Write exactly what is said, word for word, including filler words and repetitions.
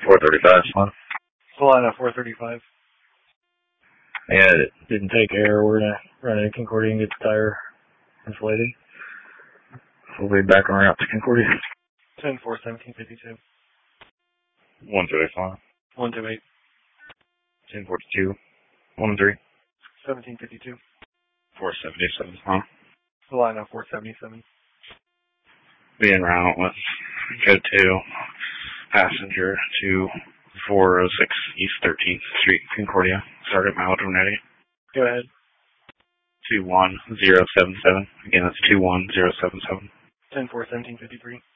four thirty-five, Solana. Solana, four thirty-five. Yeah, it didn't take air. We're going to run into Concordia and get the tire inflated. We'll be back on route to Concordia. ten four, seventeen fifty-two. one two eight, Solana. one two eight. ten forty-two. one three. seventeen fifty-two. four seventy-seven, Solana. Solana, four seventy-seven. Be en route with code two, passenger to four oh six East thirteenth Street, Concordia. Start at mileage when ready. Go ahead. two one zero seven seven. Again, that's two one zero seven seven. ten four, seventeen fifty-three.